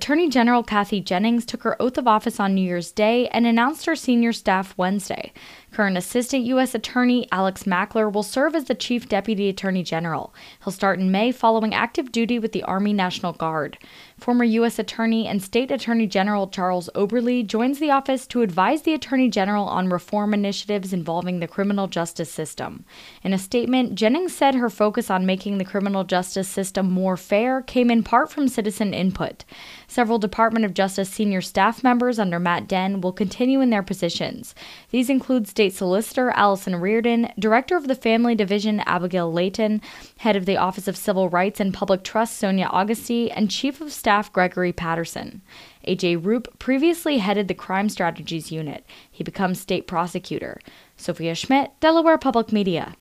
Attorney General Kathy Jennings took her oath of office on New Year's Day and announced her senior staff Wednesday. Current Assistant U.S. Attorney Alex Mackler will serve as the Chief Deputy Attorney General. He'll start in May following active duty with the Army National Guard. Former U.S. Attorney and State Attorney General Charles Oberle joins the office to advise the Attorney General on reform initiatives involving the criminal justice system. In a statement, Jennings said her focus on making the criminal justice system more fair came in part from citizen input. Several Department of Justice senior staff members under Matt Denn will continue in their positions. These include State Solicitor Allison Reardon, Director of the Family Division Abigail Layton, Head of the Office of Civil Rights and Public Trust Sonia Augusty, and Chief of Staff Gregory Patterson. A.J. Roop previously headed the Crime Strategies Unit. He becomes state prosecutor. Sophia Schmidt, Delaware Public Media.